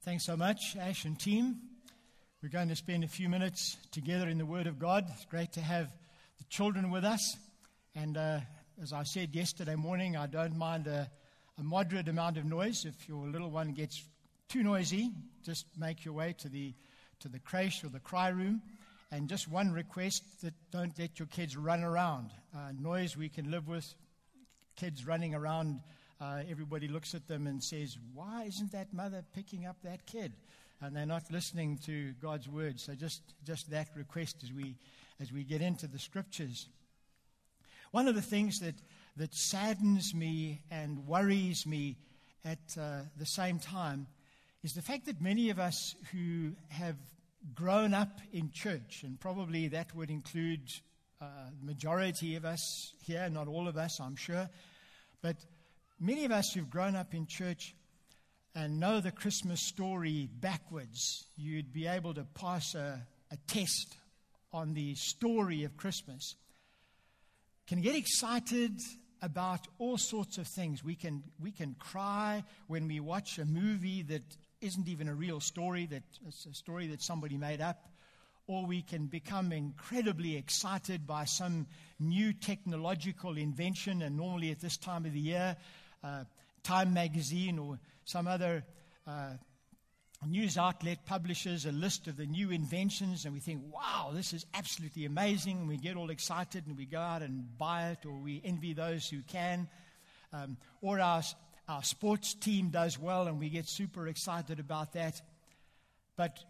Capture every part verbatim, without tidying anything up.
Thanks so much, Ash and team. We're going to spend a few minutes together in the Word of God. It's great to have the children with us. And uh, as I said yesterday morning, I don't mind a, a moderate amount of noise. If your little one gets too noisy, just make your way to the to the creche or the cry room. And just one request, that don't let your kids run around. Uh, noise we can live with. Kids running around, uh, everybody looks at them and says, why isn't that mother picking up that kid? And they're not listening to God's word. So just, just that request as we as we get into the scriptures. One of the things that, that saddens me and worries me at uh, the same time is the fact that many of us who have grown up in church, and probably that would include uh, the majority of us here, not all of us, I'm sure, but many of us who've grown up in church and know the Christmas story backwards, you'd be able to pass a, a test on the story of Christmas, can get excited about all sorts of things. We can we can cry when we watch a movie that isn't even a real story, that it's a story that somebody made up, or we can become incredibly excited by some new technological invention. And normally at this time of the year, uh, Time magazine or some other uh, news outlet publishes a list of the new inventions, and we think, wow, this is absolutely amazing. And we get all excited and we go out and buy it, or we envy those who can. Um, or our, our sports team does well and we get super excited about that. But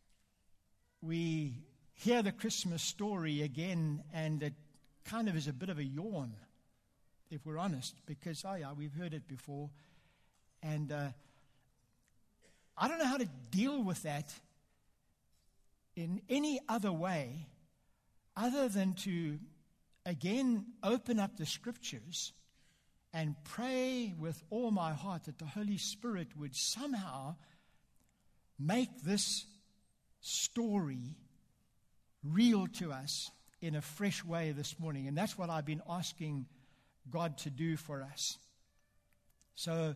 we hear the Christmas story again, and it kind of is a bit of a yawn, if we're honest, because, oh yeah, we've heard it before. And uh, I don't know how to deal with that in any other way other than to, again, open up the scriptures and pray with all my heart that the Holy Spirit would somehow make this story real to us in a fresh way this morning. And that's what I've been asking God to do for us. So,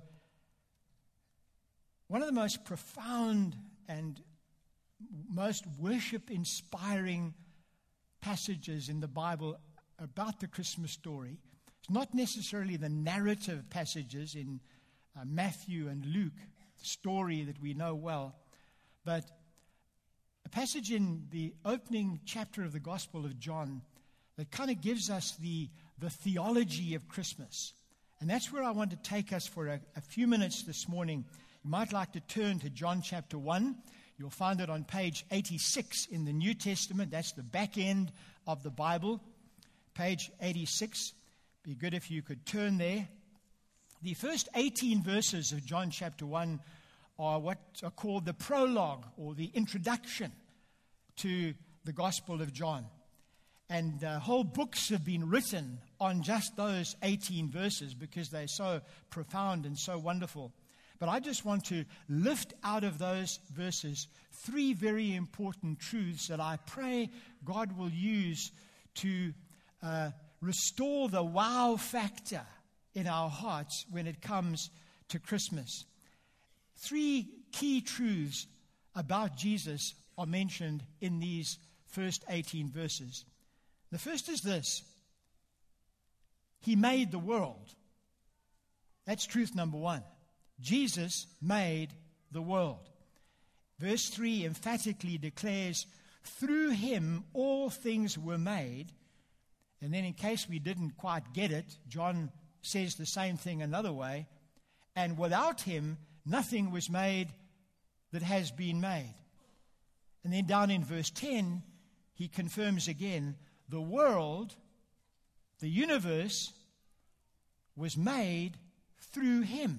one of the most profound and most worship-inspiring passages in the Bible about the Christmas story is not necessarily the narrative passages in uh, Matthew and Luke, the story that we know well, but a passage in the opening chapter of the Gospel of John that kind of gives us the, the theology of Christmas. And that's where I want to take us for a, a few minutes this morning. You might like to turn to John chapter one. You'll find it on page eighty-six in the New Testament. That's the back end of the Bible, page eighty-six. Be good if you could turn there. The first eighteen verses of John chapter one are what are called the prologue, or the introduction to the Gospel of John. And uh, whole books have been written on just those eighteen verses because they're so profound and so wonderful. But I just want to lift out of those verses three very important truths that I pray God will use to uh, restore the wow factor in our hearts when it comes to Christmas. Three key truths about Jesus are mentioned in these first eighteen verses. The first is this: He made the world. That's truth number one. Jesus made the world. Verse three emphatically declares, through him all things were made. And then in case we didn't quite get it, John says the same thing another way. And without him, nothing was made that has been made. And then down in verse ten, he confirms again, the world, the universe, was made through him.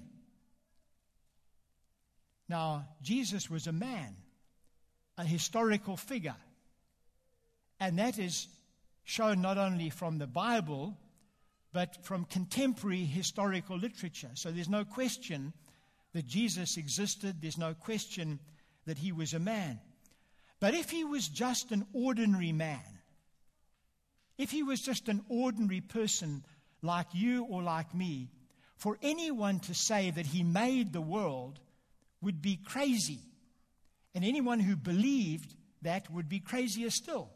Now, Jesus was a man, a historical figure. And that is shown not only from the Bible, but from contemporary historical literature. So there's no question that Jesus existed. There's no question that he was a man. But if he was just an ordinary man, if he was just an ordinary person like you or like me, for anyone to say that he made the world would be crazy. And anyone who believed that would be crazier still.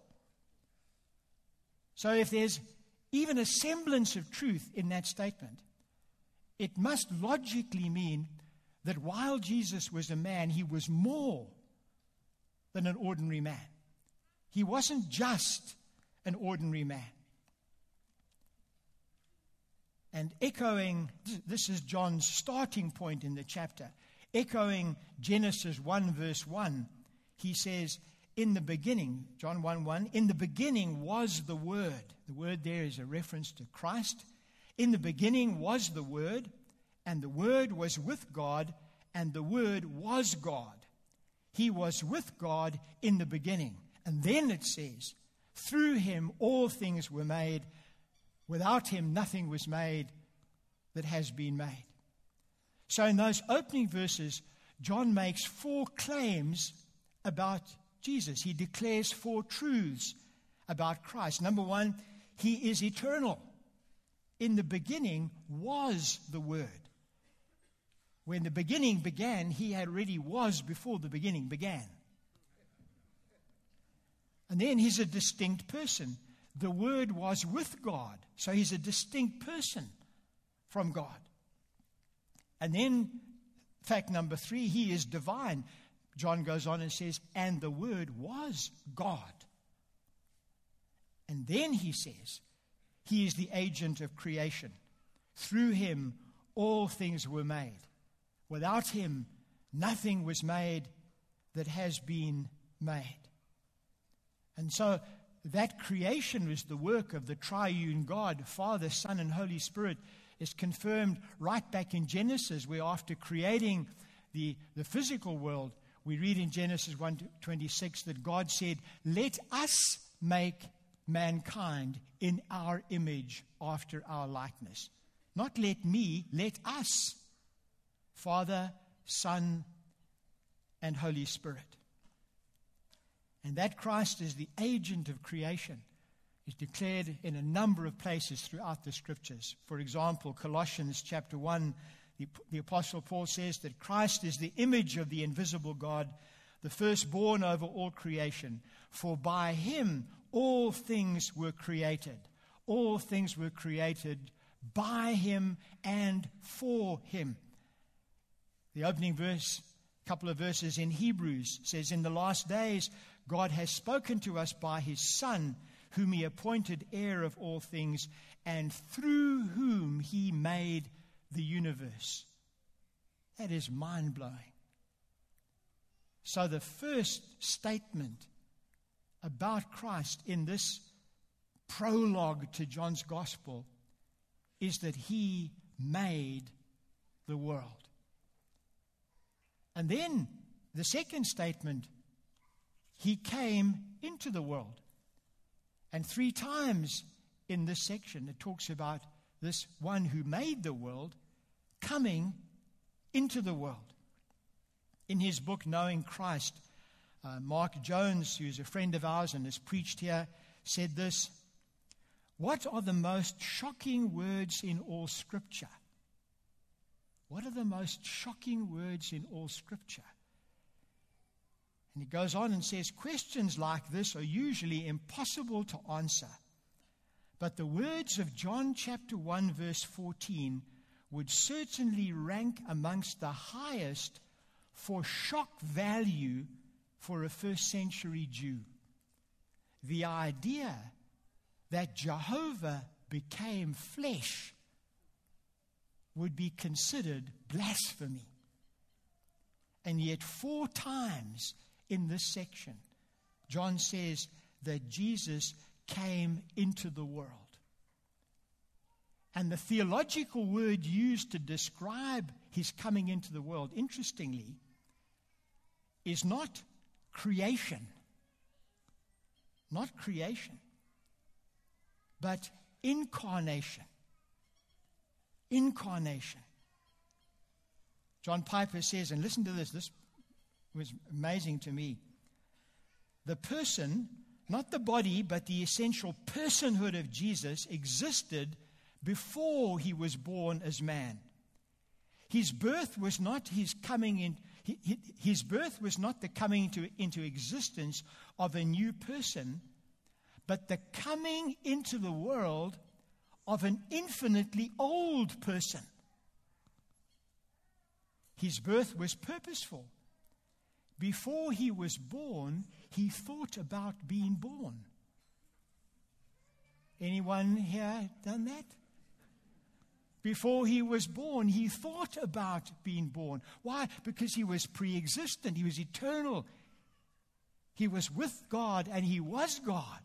So if there's even a semblance of truth in that statement, it must logically mean that while Jesus was a man, he was more than an ordinary man. He wasn't just an ordinary man. And echoing, this is John's starting point in the chapter, echoing Genesis one verse one, he says, in the beginning, John one one, in the beginning was the Word. The word there is a reference to Christ. In the beginning was the Word, and the Word was with God, and the Word was God. He was with God in the beginning. And then it says, through him all things were made. Without him nothing was made that has been made. So in those opening verses, John makes four claims about Jesus. He declares four truths about Christ. Number one, he is eternal. In the beginning was the Word. When the beginning began, he already was before the beginning began. And then he's a distinct person. The Word was with God. So he's a distinct person from God. And then, fact number three, he is divine. John goes on and says, and the Word was God. And then he says, he is the agent of creation. Through him, all things were made. Without him, nothing was made that has been made. And so that creation was the work of the triune God, Father, Son, and Holy Spirit, is confirmed right back in Genesis, where after creating the, the physical world, we read in Genesis one twenty-six that God said, let us make mankind in our image after our likeness. Not let me, let us. Father, Son, and Holy Spirit. And that Christ is the agent of creation is declared in a number of places throughout the Scriptures. For example, Colossians chapter one, the, the Apostle Paul says that Christ is the image of the invisible God, the firstborn over all creation. For by him all things were created. All things were created by him and for him. The opening verse, a couple of verses in Hebrews, says, in the last days, God has spoken to us by his Son, whom he appointed heir of all things, and through whom he made the universe. That is mind-blowing. So the first statement about Christ in this prologue to John's Gospel is that he made the world. And then the second statement, he came into the world. And three times in this section, it talks about this one who made the world coming into the world. In his book, Knowing Christ, uh, Mark Jones, who is a friend of ours and has preached here, said this: what are the most shocking words in all Scripture? What are the most shocking words in all Scripture? And he goes on and says, questions like this are usually impossible to answer. But the words of John chapter one verse fourteen would certainly rank amongst the highest for shock value for a first century Jew. The idea that Jehovah became flesh would be considered blasphemy. And yet four times in this section, John says that Jesus came into the world. And the theological word used to describe his coming into the world, interestingly, is not creation. Not creation. But incarnation. Incarnation. John Piper says, and listen to this, this was amazing to me. The person, not the body, but the essential personhood of Jesus existed before he was born as man. His birth was not his coming in, his birth was not the coming into, into existence of a new person, but the coming into the world of an infinitely old person. His birth was purposeful. Before he was born, he thought about being born. Anyone here done that? Before he was born, he thought about being born. Why? Because he was pre-existent. He was eternal. He was with God and he was God.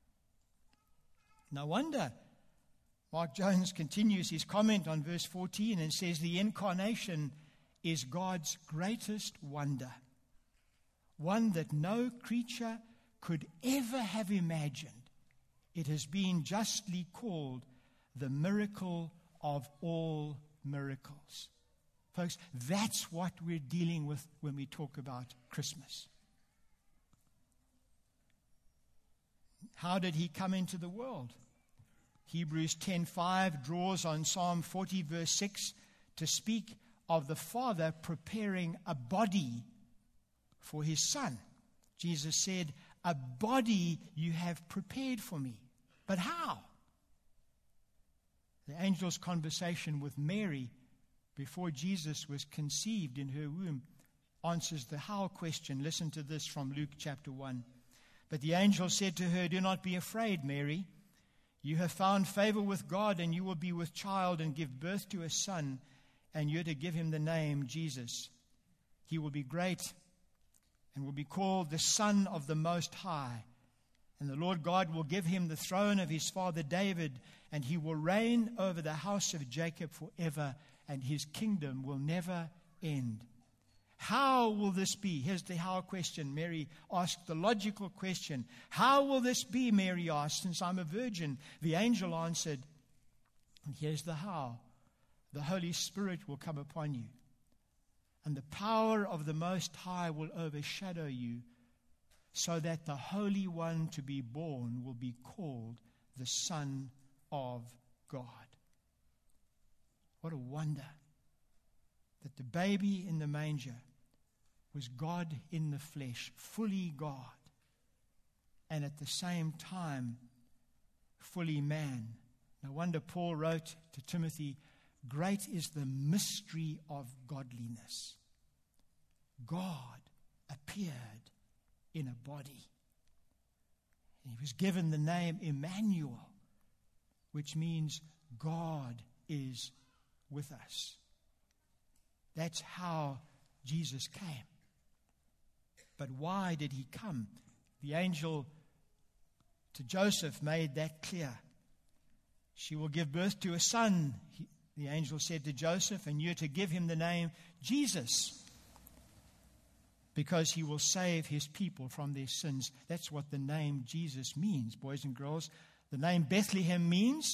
No wonder Mark Jones continues his comment on verse fourteen and says, the incarnation is God's greatest wonder, one that no creature could ever have imagined. It has been justly called the miracle of all miracles. Folks, that's what we're dealing with when we talk about Christmas. How did he come into the world? Hebrews ten five draws on Psalm forty verse six to speak of the Father preparing a body for his Son. Jesus said, a body you have prepared for me. But how? The angel's conversation with Mary before Jesus was conceived in her womb answers the how question. Listen to this from Luke chapter one. But the angel said to her, do not be afraid, Mary. You have found favor with God, and you will be with child and give birth to a son, and you're to give him the name Jesus. He will be great and will be called the Son of the Most High. And the Lord God will give him the throne of his father David, and he will reign over the house of Jacob forever, and his kingdom will never end. How will this be? Here's the how question. Mary asked the logical question. How will this be, Mary asked, since I'm a virgin? The angel answered, and here's the how. The Holy Spirit will come upon you, and the power of the Most High will overshadow you, so that the Holy One to be born will be called the Son of God. What a wonder that the baby in the manger was God in the flesh, fully God, and at the same time, fully man. No wonder Paul wrote to Timothy, great is the mystery of godliness. God appeared in a body. And he was given the name Emmanuel, which means God is with us. That's how Jesus came. But why did he come? The angel to Joseph made that clear. She will give birth to a son, he, the angel said to Joseph, and you're to give him the name Jesus, because he will save his people from their sins. That's what the name Jesus means, boys and girls. The name Bethlehem means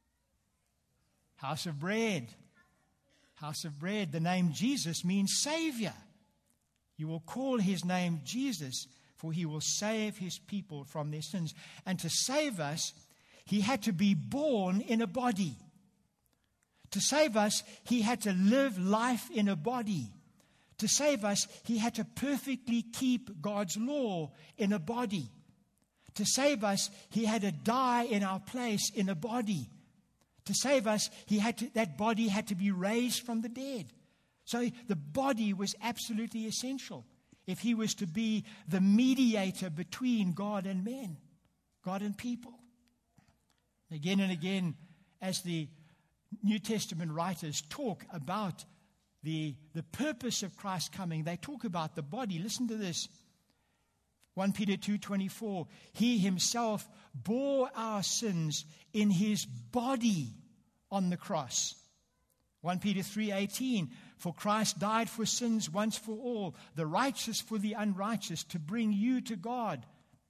house of bread. House of bread. The name Jesus means Savior. You will call his name Jesus, for he will save his people from their sins. And to save us, he had to be born in a body. To save us, he had to live life in a body. To save us, he had to perfectly keep God's law in a body. To save us, he had to die in our place in a body. To save us, he had to, that body had to be raised from the dead. So the body was absolutely essential if he was to be the mediator between God and men, God and people. Again and again, as the New Testament writers talk about the, the purpose of Christ's coming, they talk about the body. Listen to this. First Peter two twenty-four, he himself bore our sins in his body on the cross. First Peter three eighteen, for Christ died for sins once for all, the righteous for the unrighteous, to bring you to God.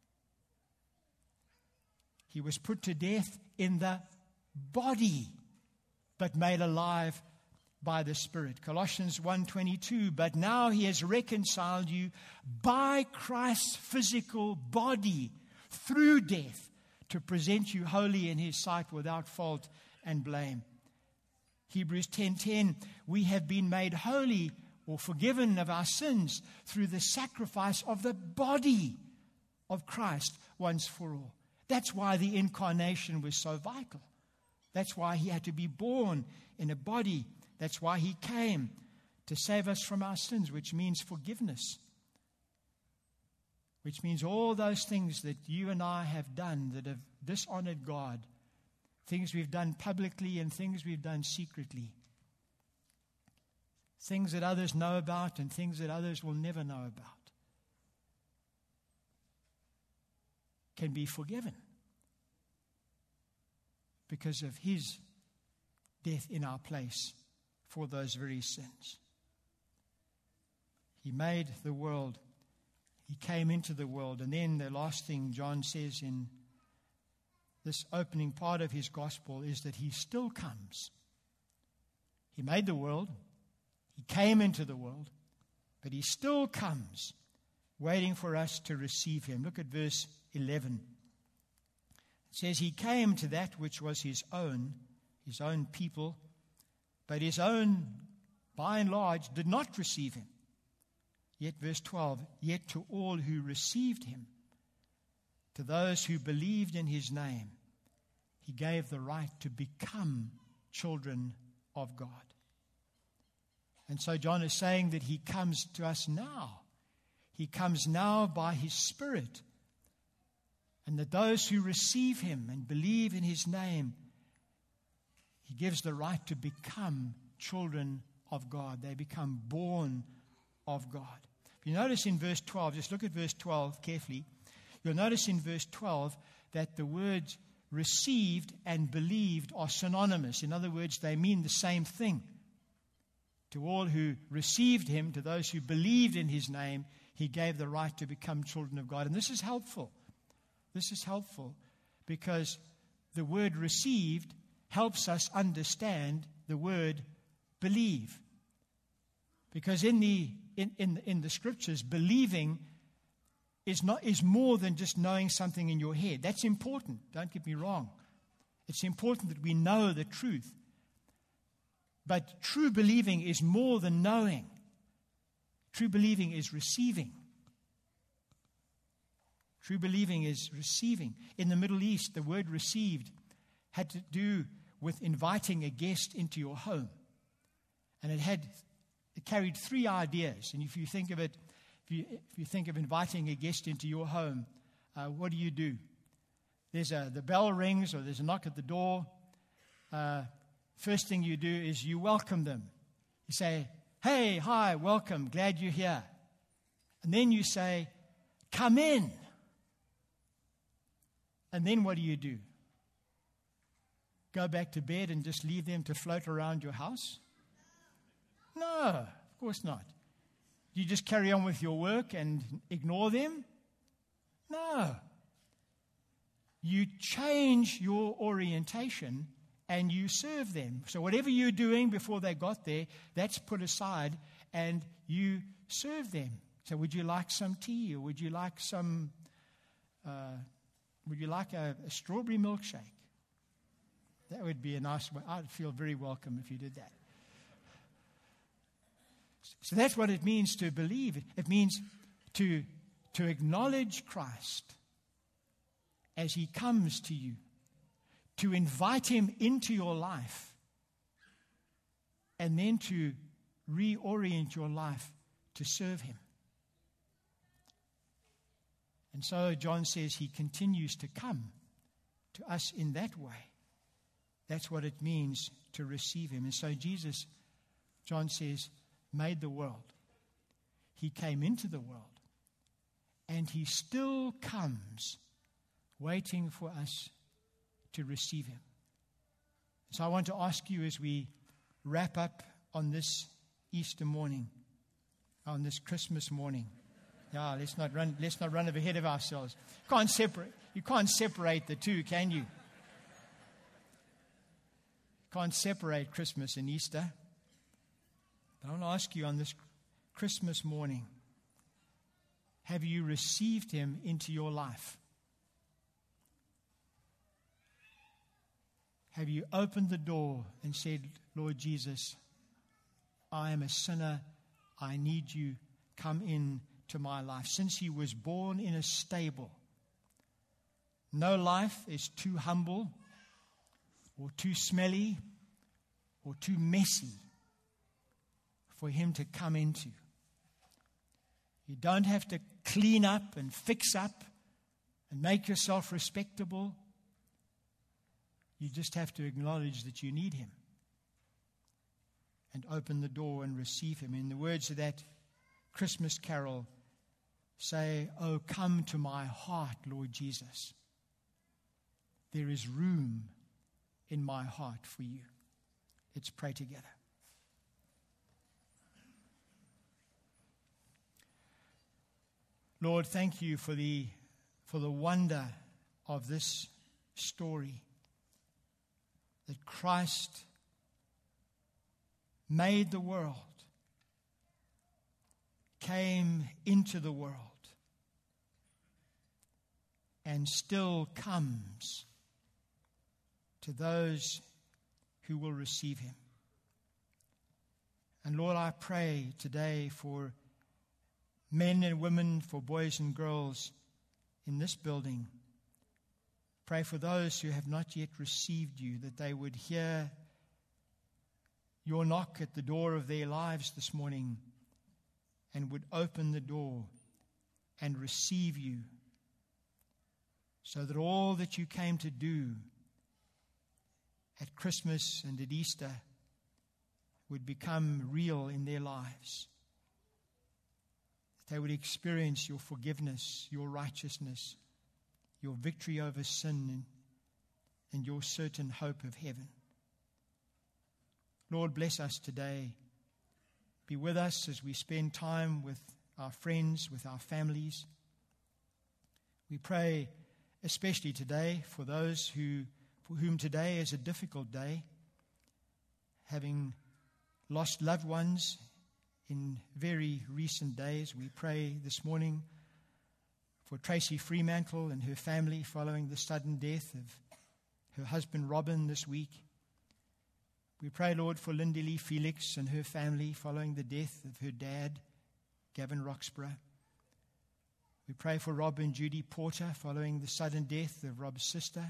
He was put to death in the body, but made alive by the Spirit. Colossians one twenty-two, but now he has reconciled you by Christ's physical body through death to present you holy in his sight without fault and blame. Hebrews ten ten, we have been made holy or forgiven of our sins through the sacrifice of the body of Christ once for all. That's why the incarnation was so vital. That's why he had to be born in a body. That's why he came to save us from our sins, which means forgiveness. Which means all those things that you and I have done that have dishonored God, things we've done publicly and things we've done secretly, things that others know about and things that others will never know about, can be forgiven because of his death in our place for those very sins. He made the world. He came into the world. And then the last thing John says in this opening part of his gospel is that he still comes. He made the world. He came into the world. But he still comes, waiting for us to receive him. Look at verse eleven. It says, he came to that which was his own, his own people, but his own, by and large, did not receive him. Yet, verse twelve, yet to all who received him, to those who believed in his name, he gave the right to become children of God. And so John is saying that he comes to us now. He comes now by his Spirit. And that those who receive him and believe in his name, he gives the right to become children of God. They become born of God. If you notice in verse twelve, just look at verse twelve carefully. You'll notice in verse twelve that the words received and believed are synonymous. In other words, they mean the same thing. To all who received him, to those who believed in his name, he gave the right to become children of God. And this is helpful. This is helpful because the word received helps us understand the word believe. Because in the in, in, in the scriptures, believing is not is more than just knowing something in your head. That's important. Don't get me wrong. It's important that we know the truth. But true believing is more than knowing. True believing is receiving. True believing is receiving. In the Middle East, the word received had to do with inviting a guest into your home. And it had it carried three ideas. And if you think of it, if you, if you think of inviting a guest into your home, uh, what do you do? There's a, the bell rings or there's a knock at the door. Uh, first thing you do is you welcome them. You say, hey, hi, welcome, glad you're here. And then you say, come in. And then what do you do? Go back to bed and just leave them to float around your house? No, of course not. Do you just carry on with your work and ignore them? No. You change your orientation and you serve them. So whatever you're doing before they got there, that's put aside and you serve them. So would you like some tea or would you like some... Uh, Would you like a, a strawberry milkshake? That would be a nice way. I'd feel very welcome if you did that. So that's what it means to believe. It means to, to acknowledge Christ as he comes to you, to invite him into your life, and then to reorient your life to serve him. And so John says he continues to come to us in that way. That's what it means to receive him. And so Jesus, John says, made the world. He came into the world. And he still comes waiting for us to receive him. So I want to ask you as we wrap up on this Easter morning, on this Christmas morning. Yeah, let's not run. Let's not run ahead of ourselves. Can't separate. You can't separate the two, can you? Can't separate Christmas and Easter. But I want to ask you on this Christmas morning: have you received him into your life? Have you opened the door and said, "Lord Jesus, I am a sinner. I need you. Come in to my life. Since he was born in a stable, no life is too humble or too smelly or too messy for him to come into. You don't have to clean up and fix up and make yourself respectable. You just have to acknowledge that you need him and open the door and receive him. In the words of that Christmas carol, say, "Oh, come to my heart, Lord Jesus. There is room in my heart for you." Let's pray together. Lord, thank you for the for the wonder of this story, that Christ made the world, came into the world, and still comes to those who will receive him. And Lord, I pray today for men and women, for boys and girls in this building. Pray for those who have not yet received you, that they would hear your knock at the door of their lives this morning and would open the door and receive you, so that all that you came to do at Christmas and at Easter would become real in their lives. That they would experience your forgiveness, your righteousness, your victory over sin, and, and your certain hope of heaven. Lord, bless us today. Be with us as we spend time with our friends, with our families. We pray especially today for those who, for whom today is a difficult day, having lost loved ones in very recent days. We pray this morning for Tracy Fremantle and her family following the sudden death of her husband Robin this week. We pray, Lord, for Lindy Lee Felix and her family following the death of her dad, Gavin Roxburgh. We pray for Rob and Judy Porter following the sudden death of Rob's sister.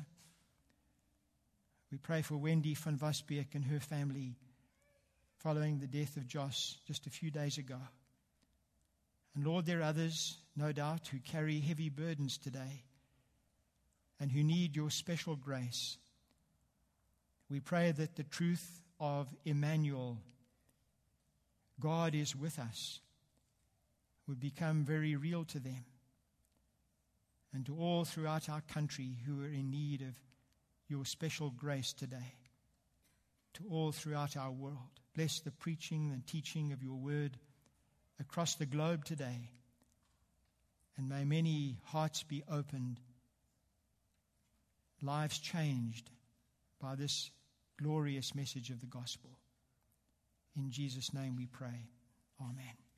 We pray for Wendy van Wasbeek and her family following the death of Josh just a few days ago. And Lord, there are others, no doubt, who carry heavy burdens today and who need your special grace. We pray that the truth of Emmanuel, God is with us, would become very real to them and to all throughout our country who are in need of your special grace today, to all throughout our world. Bless the preaching and teaching of your word across the globe today, and may many hearts be opened, lives changed by this glorious message of the gospel. In Jesus' name we pray. Amen.